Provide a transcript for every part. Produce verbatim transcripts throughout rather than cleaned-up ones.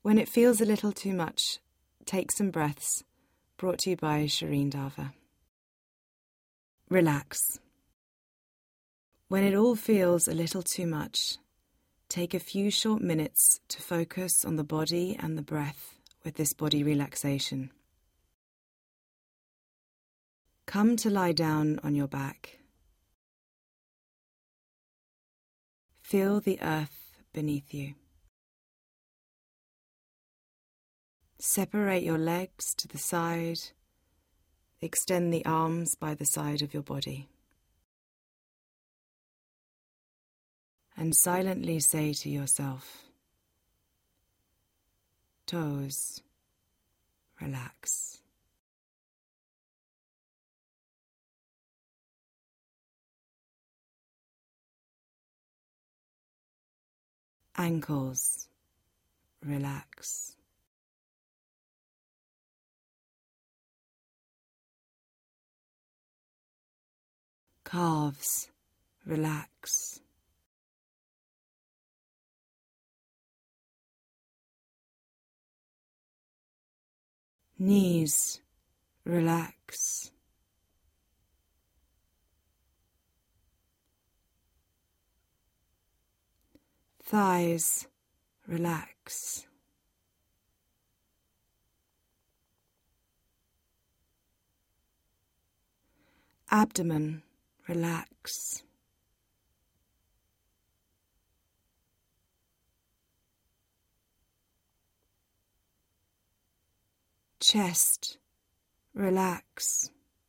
When it feels a little too much, take some breaths, brought to you by Shireen Dava. Relax. When it all feels a little too much, take a few short minutes to focus on the body and the breath with this body relaxation. Come to lie down on your back. Feel the earth beneath you. Separate your legs to the side. Extend the arms by the side of your body. And silently say to yourself, toes, relax. Ankles, relax. Calves, relax. Knees, relax. Thighs, relax. Abdomen, relax. Chest, relax.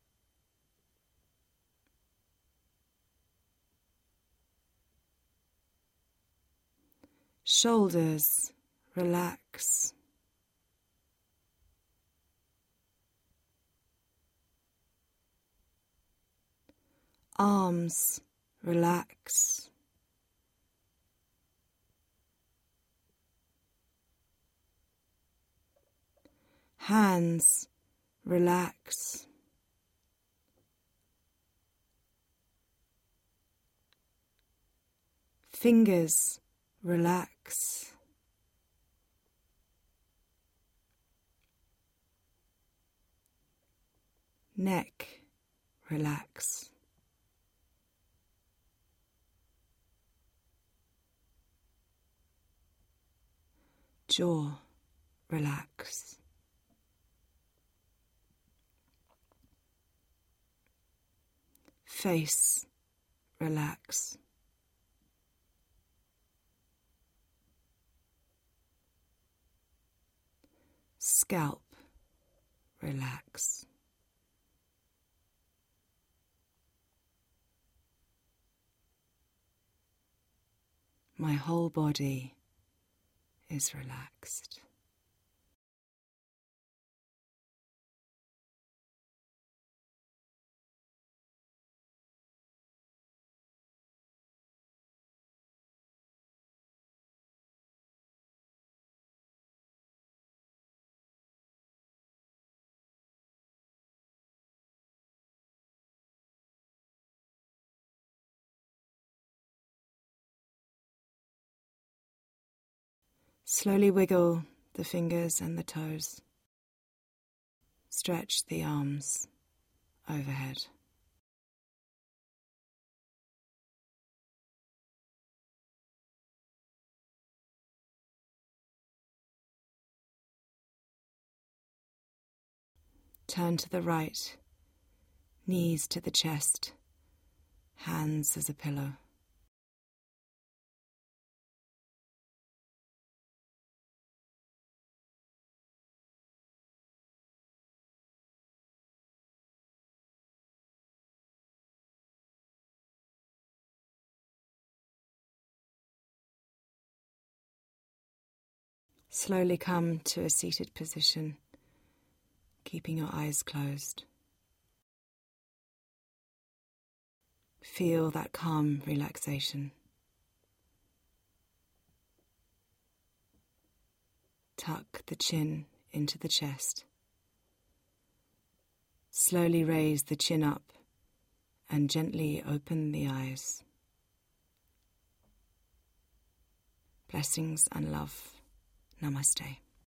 Shoulders, relax. Arms, relax. Hands, relax. Fingers, relax. Neck, relax. Jaw, relax. Face, relax. Scalp, relax. My whole body is relaxed. Slowly wiggle the fingers and the toes. Stretch the arms overhead. Turn to the right, knees to the chest, hands as a pillow. Slowly come to a seated position, keeping your eyes closed. Feel that calm relaxation. Tuck the chin into the chest. Slowly raise the chin up and gently open the eyes. Blessings and love. Namaste.